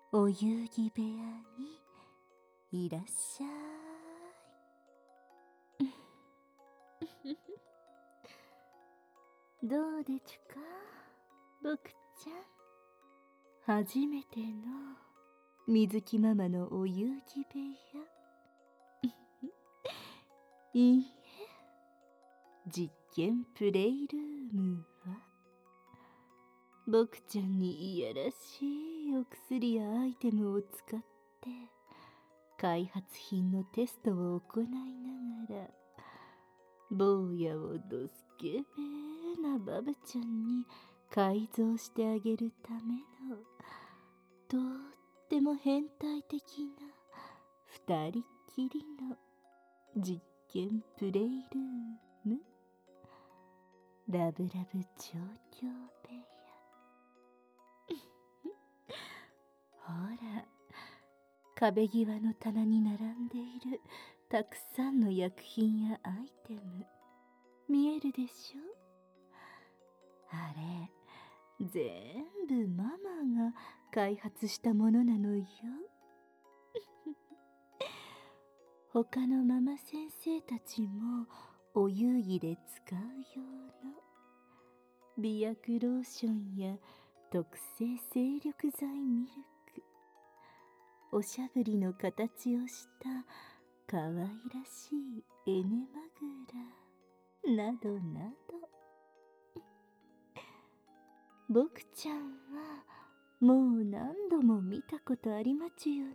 お遊戯部屋にいらっしゃい。どうでちゅか、僕ちゃん。初めての水木ママのお遊戯部屋。いいえ、実験プレイルームは僕ちゃんにいやらしいお薬やアイテムを使って開発品のテストを行いながら坊やをどすけべなバブちゃんに改造してあげるためのとっても変態的な二人きりの実験プレイルーム、ラブラブ調教部屋。ほら、壁際の棚に並んでいるたくさんの薬品やアイテム、見えるでしょ？あれ、全部ママが開発したものなのよ。他のママ先生たちもお遊戯で使う用の美薬ローションや特製精力剤ミルク、おしゃぶりの形をしたかわいらしいエネマグラなどなど。僕ちゃんはもう何度も見たことありまちゅよね。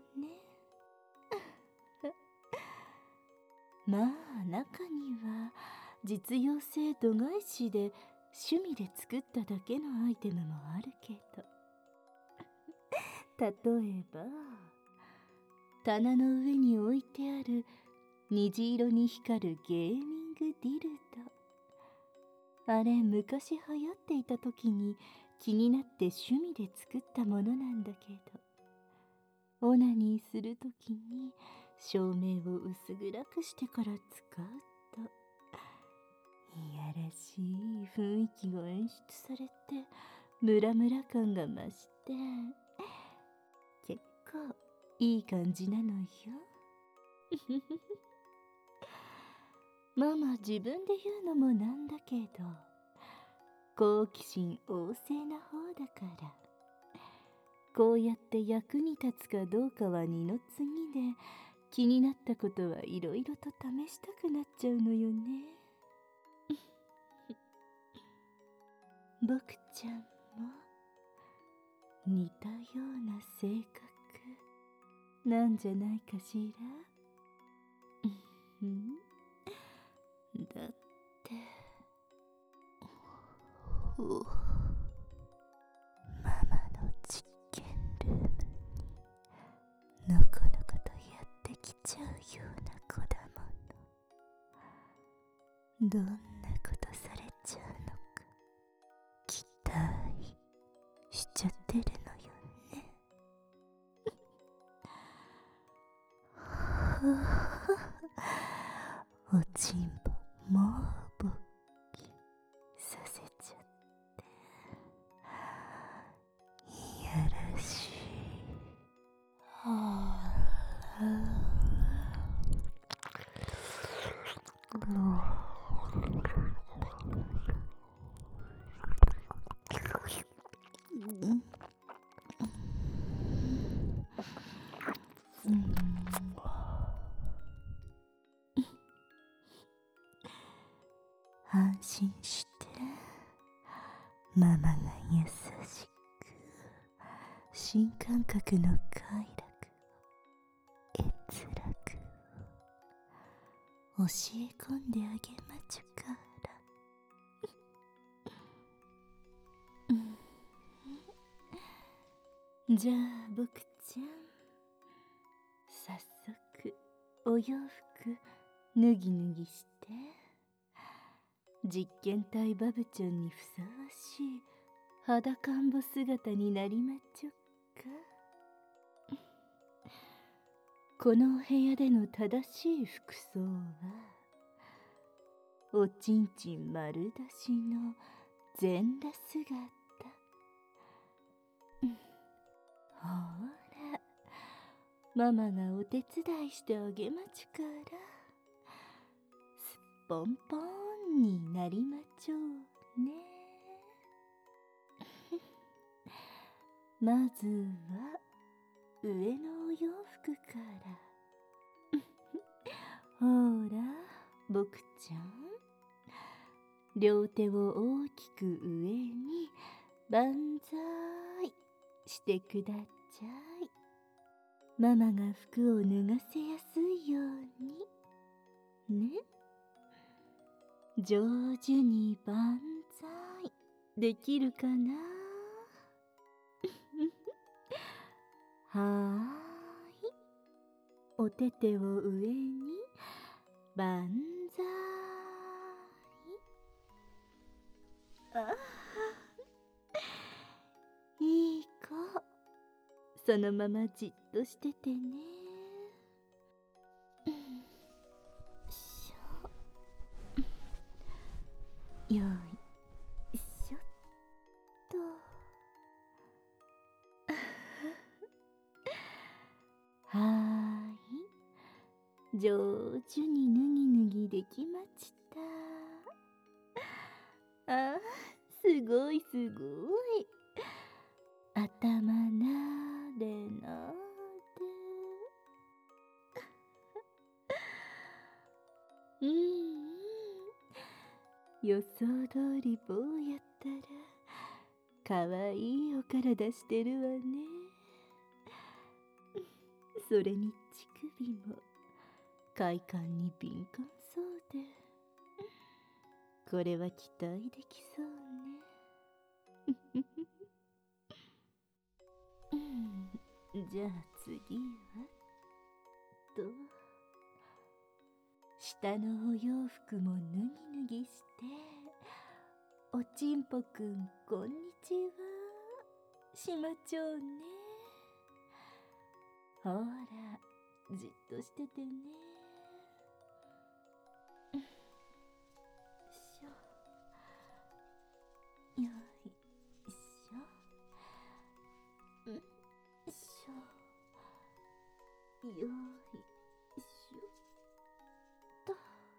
まあ中には実用性度外視で趣味で作っただけのアイテムもあるけど、例えば棚の上に置いてある虹色に光るゲーミングディルド、あれ昔流行っていた時に気になって趣味で作ったものなんだけど、オナニーする時に照明を薄暗くしてから使うといやらしい雰囲気が演出されてムラムラ感が増して結構いい感じなのよ。ママ自分で言うのもなんだけど、好奇心旺盛な方だからこうやって役に立つかどうかは二の次で、気になったことはいろいろと試したくなっちゃうのよね。僕ちゃんも似たような性格なんじゃないかしら。だってママの実験ルームにのこのことやってきちゃうような子だもの。どんなことされちゃうのか期待しちゃってるのよね。おちんぽもうぼっきさせちゃっていやらしい。安心してママが優しく新感覚の快楽閲楽を教え込んであげまちゅから。じゃあ僕ちゃん、早速お洋服脱ぎ脱ぎして実験体バブちゃんにふさわしい裸んぼ姿になりまちょっか。このお部屋での正しい服装はおちんちん丸出しの全裸姿。ほらママがお手伝いしてあげまちゅから、すっぽんぽんになりまちょうね。まずは上のお洋服から。ほら、ぼくちゃん。両手を大きく上に万歳してくだっちゃい。ママが服を脱がせやすいようにね。上手に万歳できるかな。はーい。お手手を上に万歳。あ、いい子。そのままじっとしててね。よいしょっと。はーい。上手にぬぎぬぎできました。あ、すごいすごい。頭なでなで。予想通り坊やったらかわいいお体してるわね。それに乳首も快感に敏感そうで、これは期待できそうね。じゃあ次はと、下のお洋服も脱ぎ脱ぎして、おちんぽくんこんにちはしまちょうね。ほら、じっとしててね。しょよいしょ。しょよいしょと。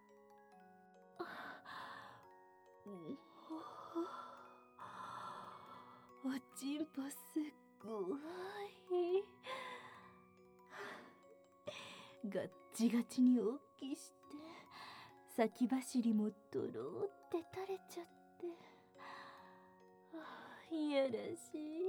おちんぽすっごい。ガッチガチにおっきして、先走りもとろーって垂れちゃって、いやらしい。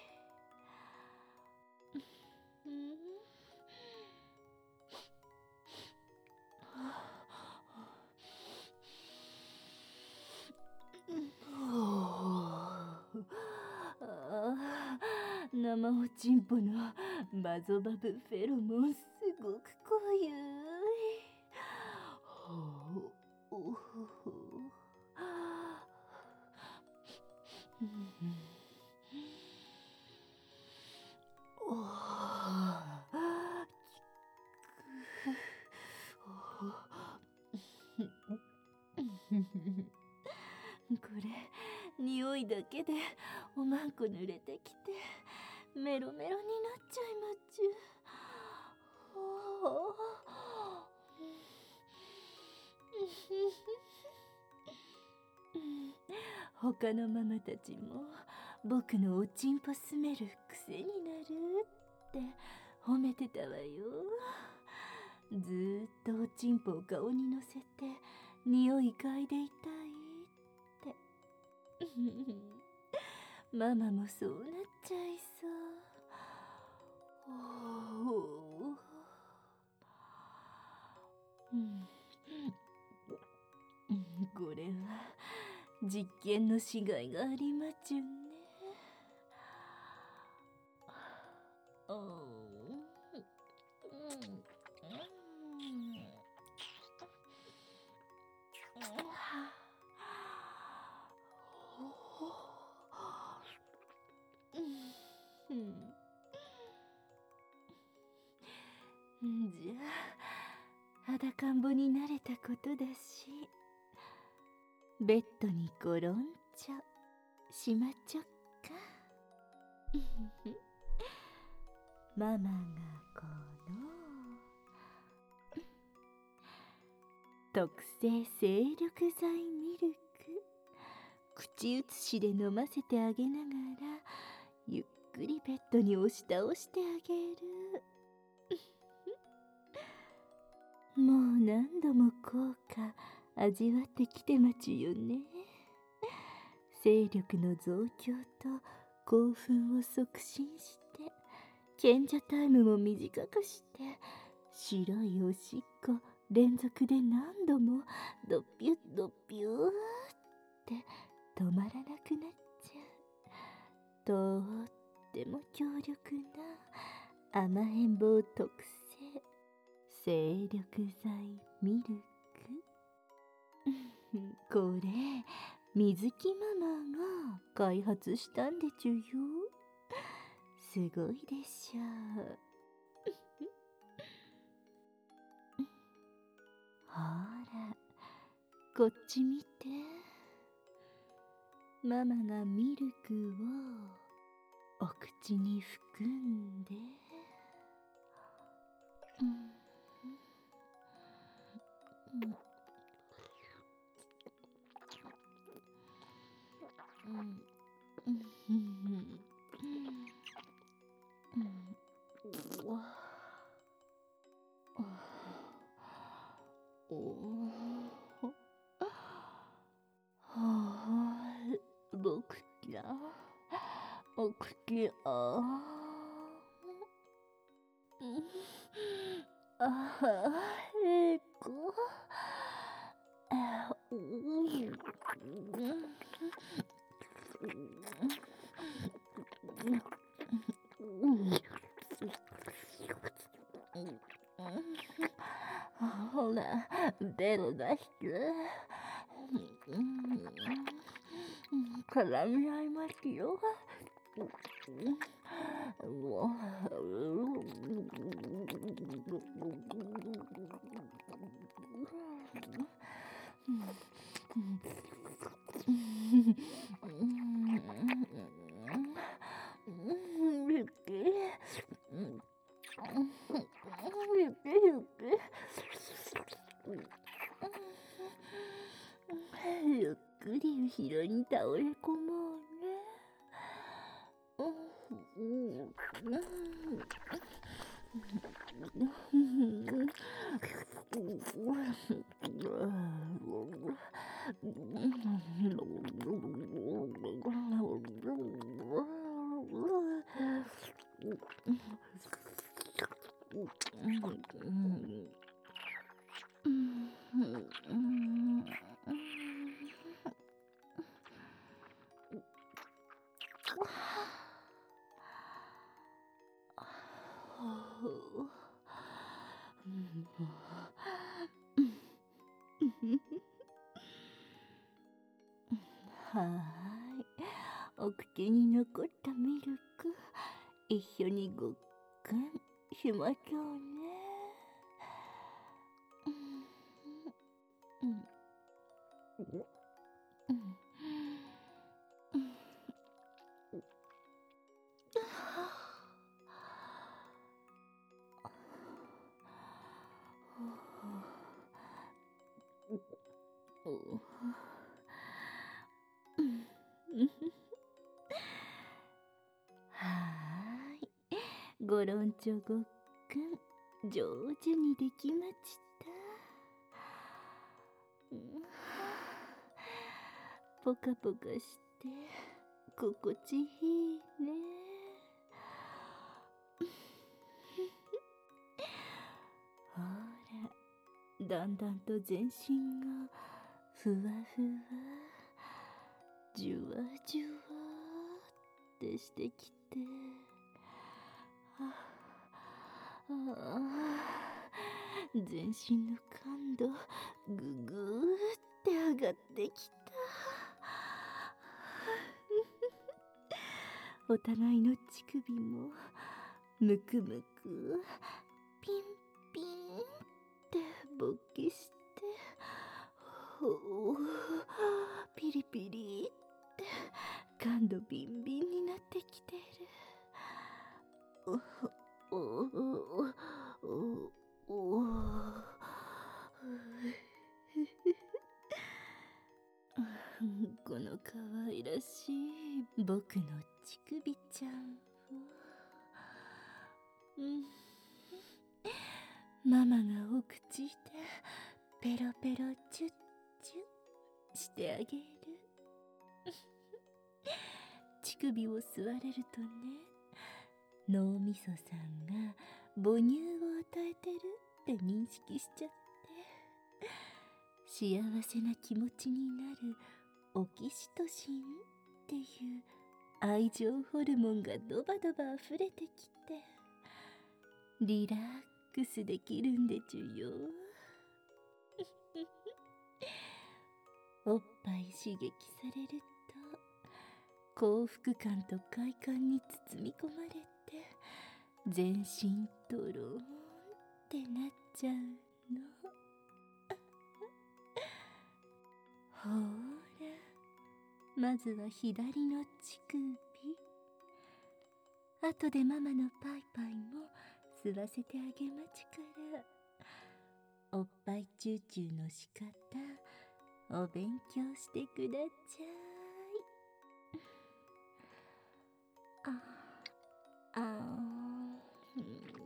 生おちんぽのマゾバブフェロモンすごく濃ゆい。これ匂いだけでおまんこ濡れてきてメロメロになっちゃいまっちゅ。他のママたちも僕のおちんぽスメル癖になるって褒めてたわよ。ずーっとおちんぽを顔にのせて匂い嗅いでいたいって。ママもそうなっちゃいそう。これは実験のしがいがありまちゅね。じゃあ裸んぼになれたことだし、ベッドにゴロンチョしまちょっか。ママがこう特製精力剤ミルク、口移しで飲ませてあげながらゆっくりベッドに押し倒してあげる。もう何度も効果味わってきてまちゅよね。精力の増強と興奮を促進して、賢者タイムも短くして、白いおしっこ連続で何度もドピュッドピューって止まらなくなっちゃう。とっても強力な甘えん坊特製精力剤ミルク。これ水木ママが開発したんでちゅよ。すごいでしょう。ほら、こっち見て。ママがミルクをお口に含んで、僕らお口ほら、ベロ出して。絡み合いますよ。ゆっくり後ろに倒れ込もうね。はーい、お口に残ったミルク一緒にごっくんしましょうね。はーい、ごろんちょごっくん上手にできました。ポカポカして心地いいね。ほら、だんだんと全身がふわふわじゅわじゅわってしてきて、全身の感度ぐぐーって上がってきた。お互いの乳首もむくむくピンピンって勃起して、ピリピリって感度ビンビンになってきてる。 僕の乳首ちゃんを、ママがお口でペロペロチュッチュッしてあげる。乳首を吸われるとね、脳みそさんが母乳を与えてるって認識しちゃって、幸せな気持ちになるオキシトシンっていう愛情ホルモンがドバドバ溢れてきて、リラックスできるんでちゅよ。おっぱい刺激されると幸福感と快感に包み込まれて、全身トローンってなっちゃうの。ほーら、まずは左の乳首、あとでママのパイパイも吸わせてあげまちから、おっぱいチューチューの仕方お勉強してくだちゃい。あー、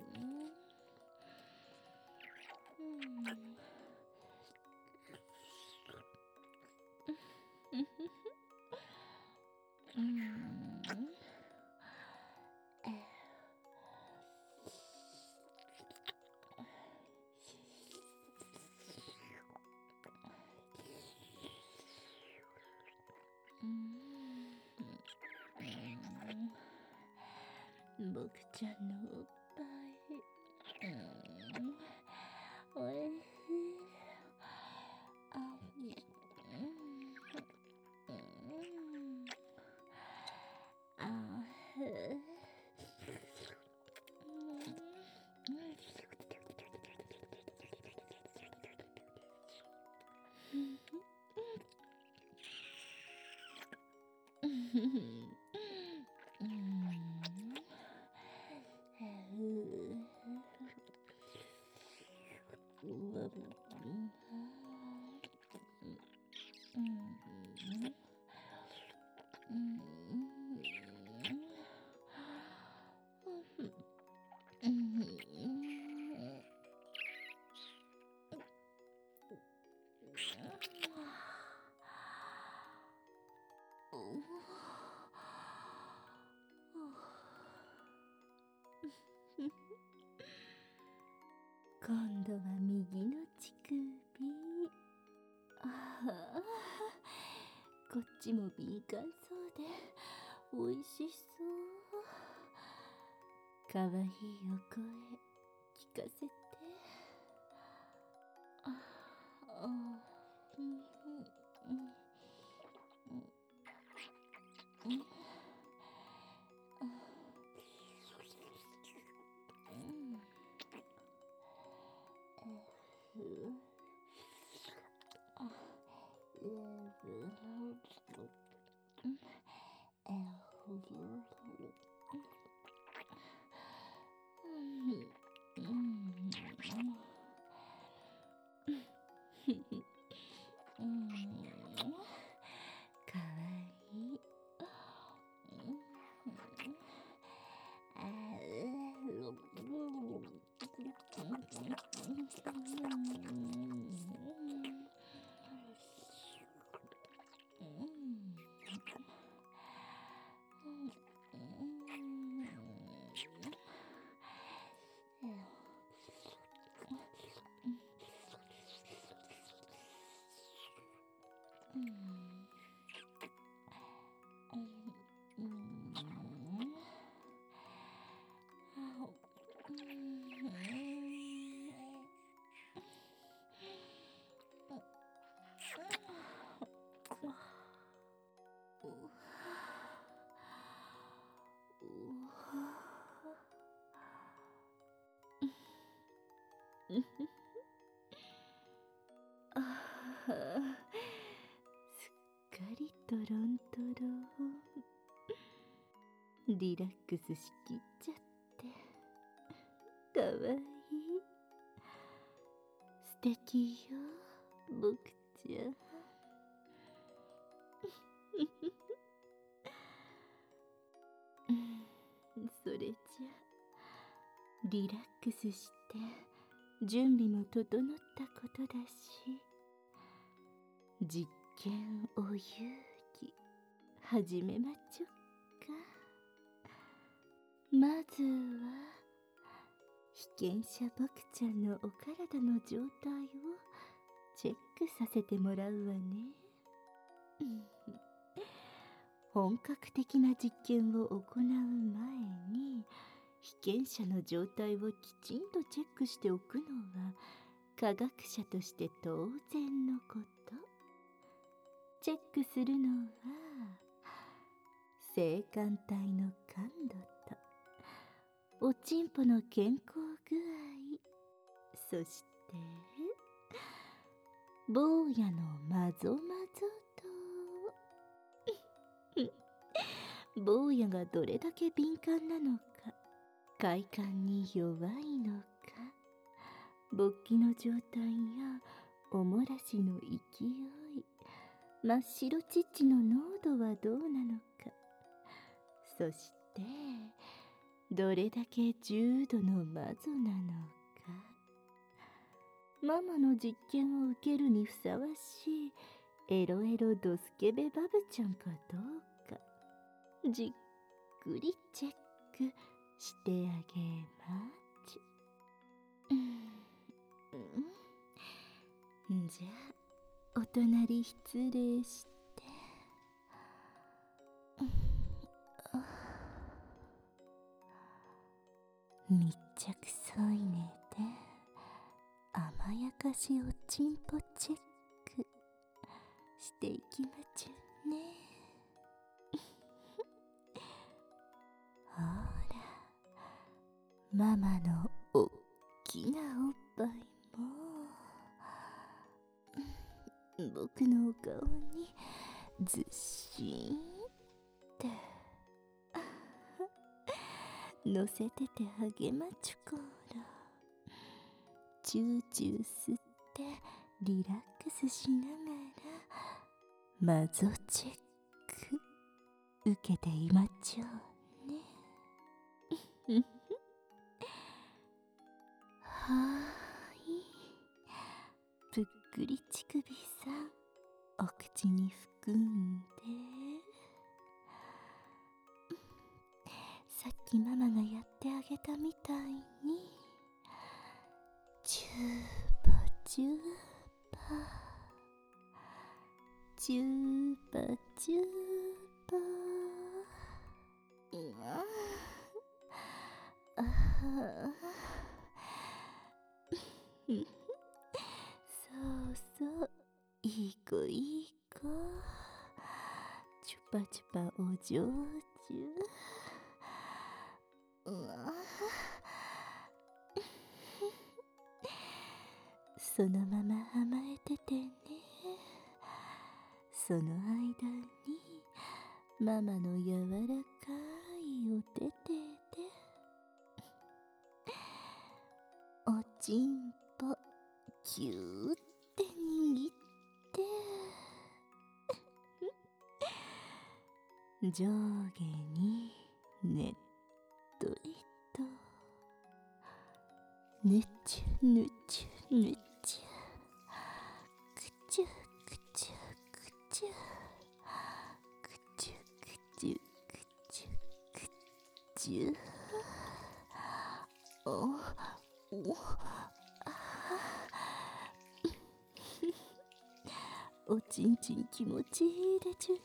僕ちゃんのおっぱい、おいしい。今度は右の乳首。こっちも敏感そうでおいしそう。かわいいお声聞かせて。かわいい。すっかりトロントロン。リラックスしきっちゃってかわいい。素敵よ僕ちゃん。 それじゃリラックスして準備も整ったことだし、実験を勇気始めまちょっか。まずは被験者僕ちゃんのお体の状態をチェックさせてもらうわね。本格的な実験を行う前に被験者の状態をきちんとチェックしておくのは科学者として当然のこと。チェックするのは性感帯の感度とおちんぽの健康具合、そして坊やのまぞまぞと坊やがどれだけ敏感なのか、快感に弱いのか、勃起の状態やおもらしの勢い、真っ白チッチの濃度はどうなのか、そしてどれだけ重度のマゾなのか、ママの実験を受けるにふさわしいエロエロドスケベバブちゃんかどうか、じっくりチェックしてあげまち。じゃあお隣失礼して。密着添い寝で甘やかしおちんぽチェックしていきまちゅね。ほら、ママのおっきなおっぱいも僕のお顔にずっしんって乗せててあげまちゅから、チューチュー吸ってリラックスしながらマゾチェック受けていまちょうね。はーい、ぷっくり乳首さんお口に含んで、さっきママがやってあげたみたいにチューパチューパチューパチューパ、ああそうそう、いい子いい子、チュパチュパお上手。そのまま甘えててね。その間にママの柔らかいお手手でおちんぽキューって握って上下にねっとりとぬちゅぬちゅぬちゅ、くちゅくちゅくちゅくちゅくちゅくちゅくちゅ、おちんちん気持ちいいでちゅね。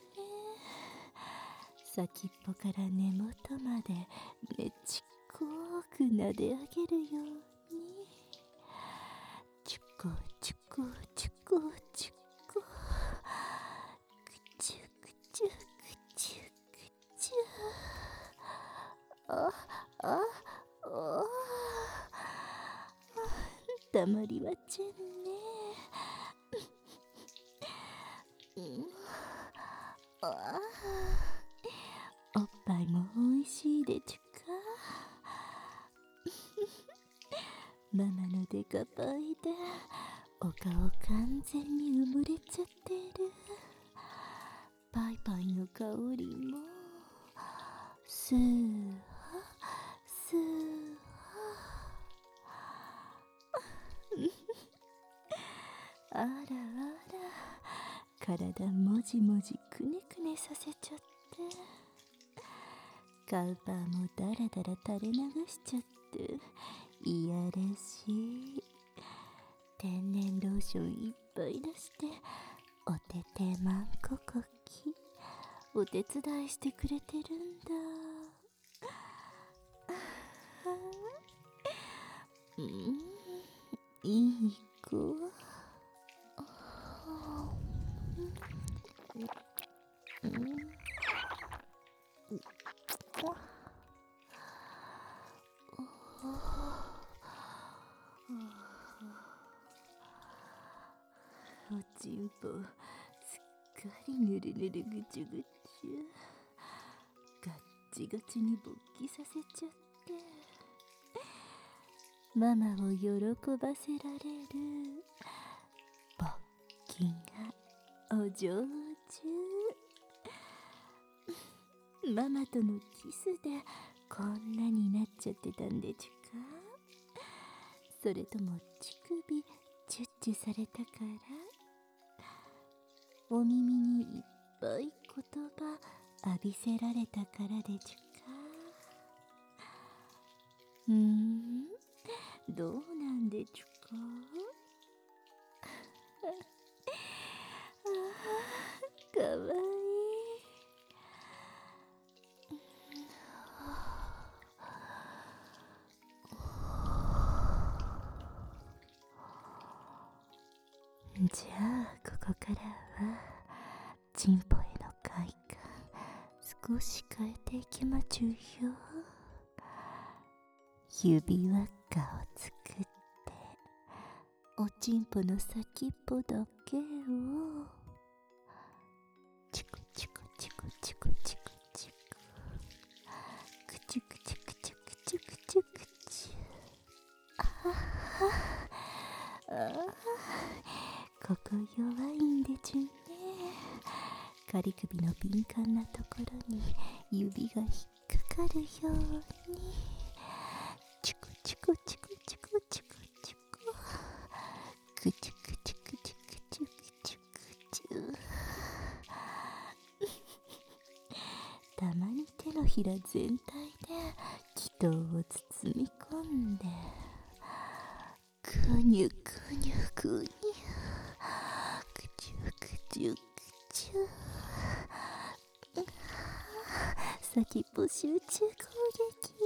先っぽから根元までねちっこく撫で上げるように、チュコチュコチュコチュコ、くちゅくちゅくちゅくちゅ、あああ、たまりまちゅんね。おっぱいもおいしいでちゅか。ママのデカパイでお顔完全に埋もれちゃってる。パイパイの香りもスーハスーハあらあら、体もじもじくねくねさせちゃって、カウパーもだらだら垂れ流しちゃって、いやらしい。天然ローションいっぱい出して、おててまんここきお手伝いしてくれてるんだ。いい子。おちんぽすっかりぬるぬるぐちゅぐちゅ、ガッチガチに勃起させちゃって、ママを喜ばせられる勃起がお上手。ママとのキスでこんなになっちゃってたんでちゅか。それとも乳首チュッチュされたから、お耳にいっぱい言葉浴びせられたからでちゅか。どうなんでちゅか。かわいい。じゃあここからはチンポへの快感少し変えていきまちゅよ。指輪っかを作って、おちんぽの先っぽだけをチクチクチクチクチクチク、クチュクチュクチュクチュクチュクチュ。ここ弱いんでちゅね。仮首の敏感なところに指が引っかかるように、チクチクチクチクチクチク、クチュクチュクチュクチュクチュクチュ。たまに手のひら全体で気筒を包み込んで、くにゅくにゅくにゅ、くちゅくちゅくちゅ。先っぽ集中攻撃。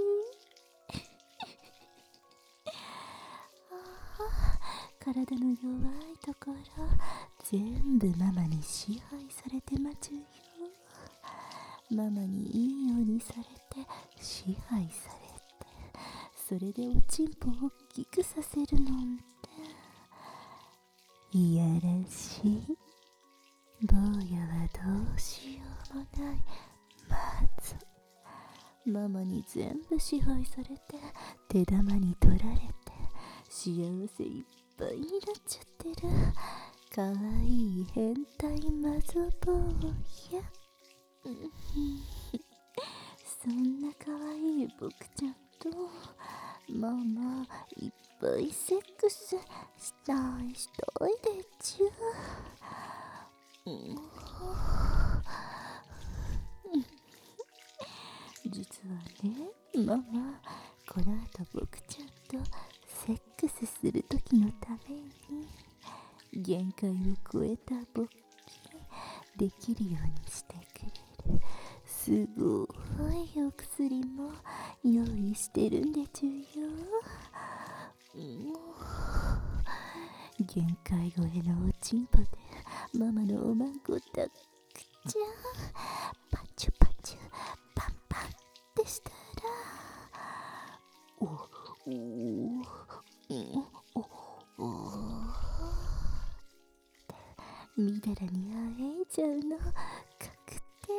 体の弱いところ全部ママに支配されてまちゅよ。ママにいいようにされて支配されて、それでおちんぽを大きくさせるなんていやらしい。坊やはどうしようもない。まずママに全部支配されて手玉に取られて幸せいっぱいになっちゃってるかわいい変態マゾ坊や。そんなかわいい僕ちゃんとママいっぱいセックスしたいでちゅ。実はね、ママこの後僕ちゃんとセックスする時のために限界を超えた勃起できるようにしてくれるすごいお薬も用意してるんでちゅよ。限界超えのおちんぽでママのおまんこだっくちゃパチュパチュパンパンってしたら、みだらにあえいちゃうの確定。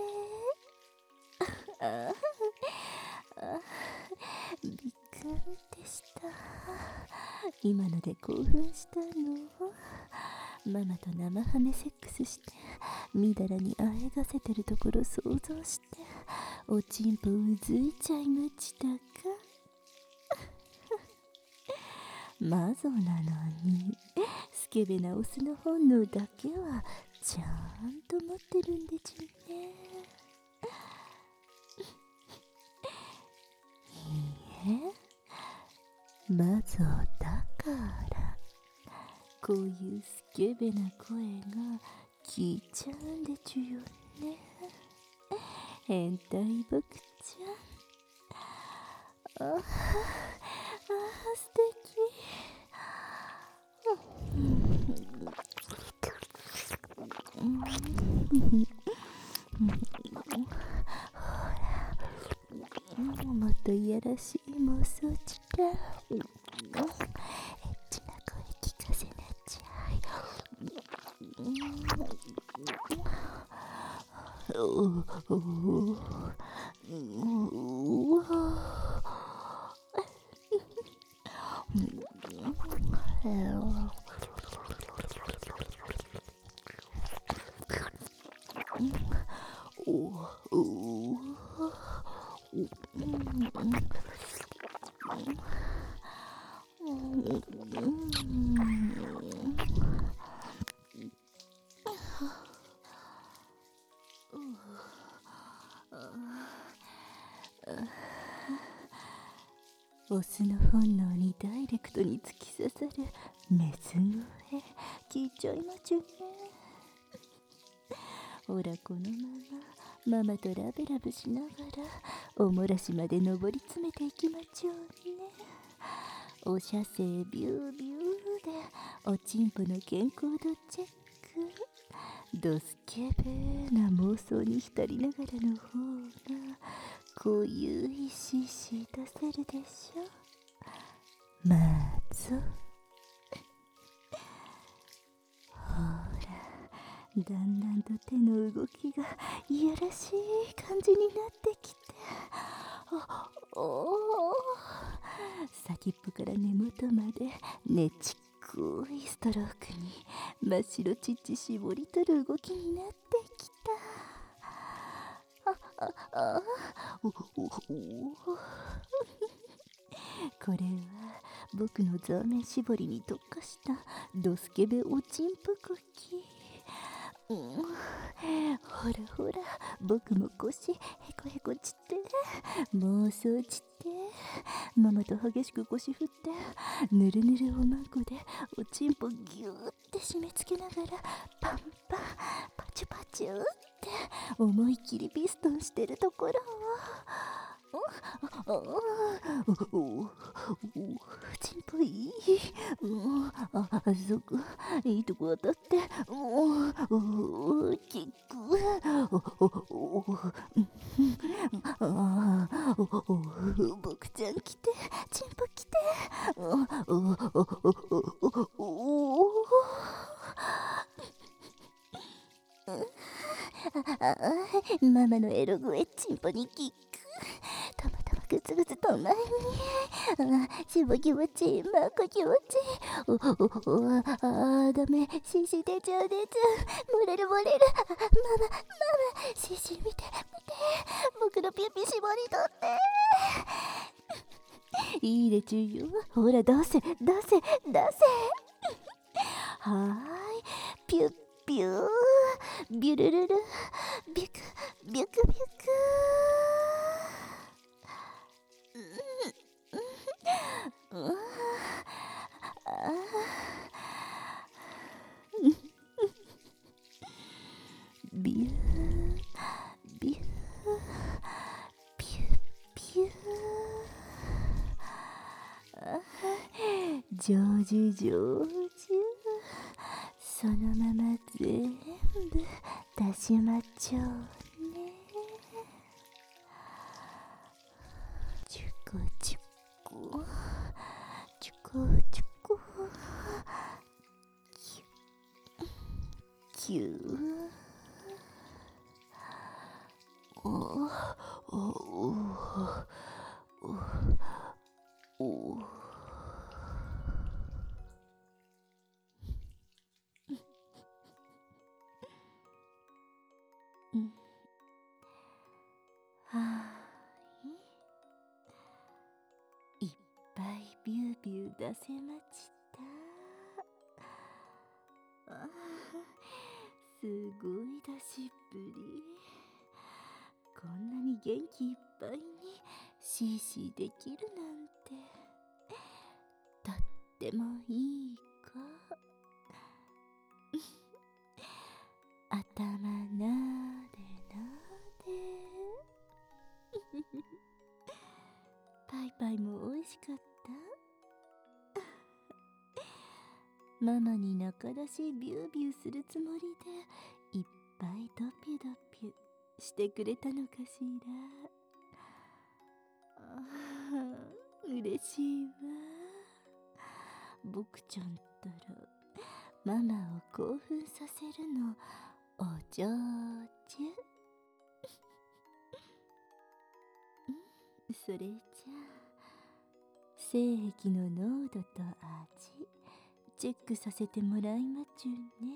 びっくりでした。今ので興奮したの。ママと生ハメセックスしてみだらにあえがせてるところ想像しておちんぽうずいちゃいましたか。マゾなのにスケベなオスの本能だけはちゃんと持ってるんでちゅね。いいえ、マゾだからこういうスケベな声が聞いちゃうんでちゅよね。変態僕ちゃん。素敵。もっといやらしい妄想ちゃエッチな声聞かせなちゃい。オスの本能にダイレクトに突き刺さるメス声聞いちゃいまちゅね。ほらこのままママとラブラブしながらおもらしまで登り詰めていきまちょうね。お射精ビュービューでおちんぽの健康度チェック。ドスケベな妄想に浸りながらの方がこういういしし出せるでしょ。まずほらだんだんと手の動きがいやらしい感じになってきて、先っぽから根元までねちっこいストロークに真っ白ちっち絞り取る動きになってきた。これは僕のザーメン絞りに特化したドスケベおちんぷクッキー。ほらほら僕も腰へこへこちって妄想ちってママと激しく腰振ってぬるぬるおまんこでおちんぽぎゅーって締め付けながらパンパンパチュパチュって思いっきりピストンしてるところをちんぽいい、そこいいとこ当たってキック僕ちゃん来てちんぽ来てママのエロ声チンポにキック。たまたまグツグツと前にしぼ気持ちいいマコ気持ちいい。ダメシシ出ちゃう出ちゃう漏れる漏れる。ママシシ見て見て僕のピュピ絞り取っていいでちゅよ。ほら出せ出せ出せ。はーいピュッピュービュルルルビュクビュクビュク。ビュービューピュッピュー。ジョージジョージそのまま全部出しまちょうね。チュコチュコチュコチュコキュキュビュー出せました。すごい出しっぷり。こんなに元気いっぱいにシーシーできるなんて、とってもいい子。頭なでなで。パイパイも美味しかった。ママに中出しビュービューするつもりでいっぱいドピュドピュしてくれたのかしら。嬉しいわ。僕ちゃんったらママを興奮させるのお上手。それじゃあ精液の濃度と味チェックさせてもらいまちゅね。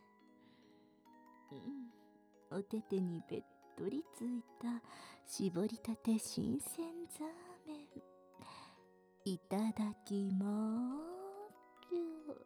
お手手にべっとりついた絞りたて新鮮ザーメンいただきまーす。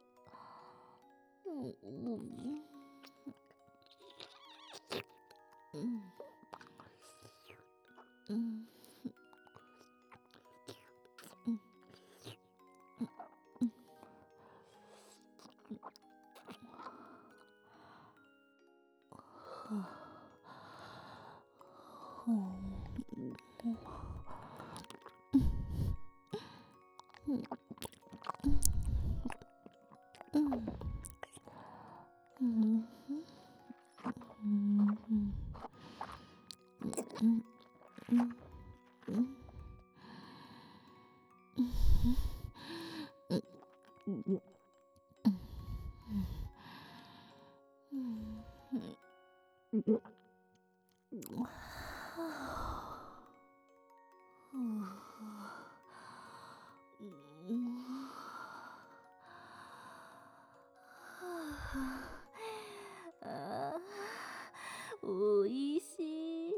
おいしい。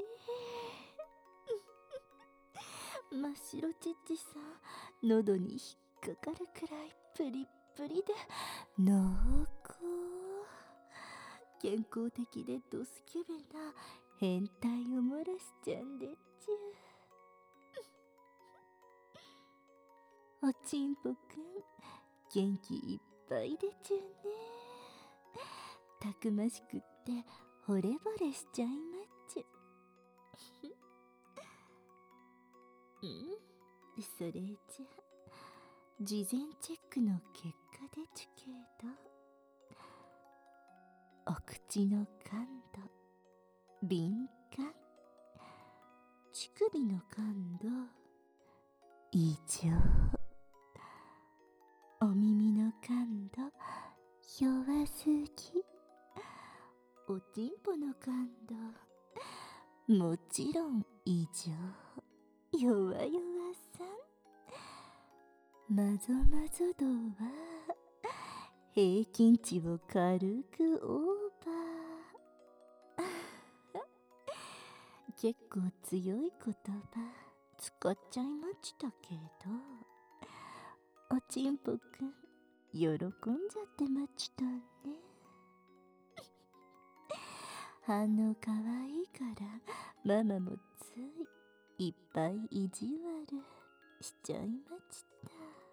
真っ白チッチさん、喉に引っかかるくらいプリップリで濃厚。健康的でドスケベな変態を漏らしちゃんでっちゅおちんぽくん元気いっぱいでちゅね。たくましくって惚れ惚れしちゃいまっちゅ。それじゃ事前チェックの結果でちゅけど、お口の感度敏感、乳首の感度異常、お耳の感度弱すぎ、おちんぽの感度もちろん異常、弱々さん。まぞまぞ度は平均値を軽くオーバー。結構強い言葉使っちゃいましたけど、おちんぽくん喜んじゃってましたね。反応かわいいからママもついいっぱい意地悪しちゃいました。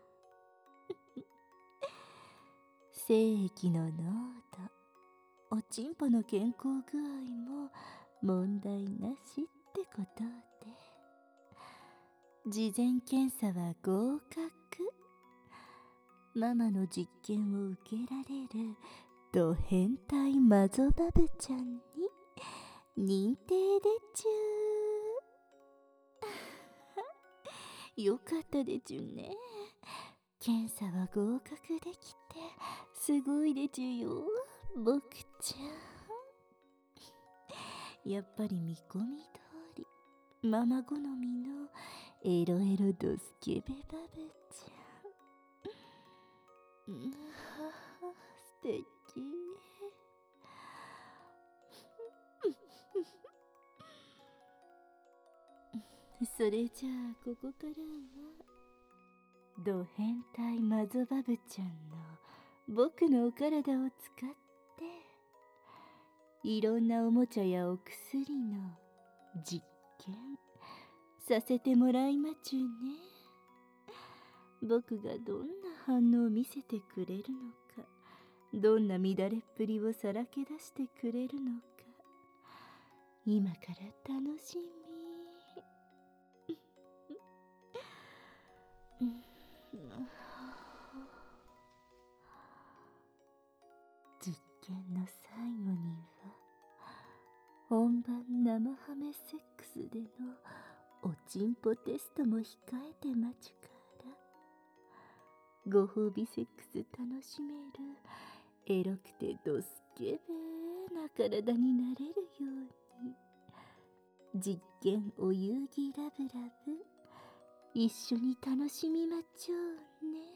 精液の濃度、おちんぽの健康具合も問題なしってことで、事前検査は合格。ママの実験を受けられるド変態マゾバブちゃんに認定でちゅ。よかったでちゅね。検査は合格できてすごいでちゅよ、僕ちゃん。やっぱり見込み通りママ好みのエロエロドスケベバブちゃん。素敵。それじゃあここからはド変態マゾバブちゃんの僕のお体を使っていろんなおもちゃやお薬の実験させてもらいまちゅね。僕がどんな反応を見せてくれるのか、どんな乱れっぷりをさらけ出してくれるのか、今から楽しみ。実験の最後には本番生ハメセックスでのおちんぽテストも控えてまちゅから、ご褒美セックス楽しめるエロくてドスケベな体になれるように、実験お遊戯ラブラブ一緒に楽しみまちょうね。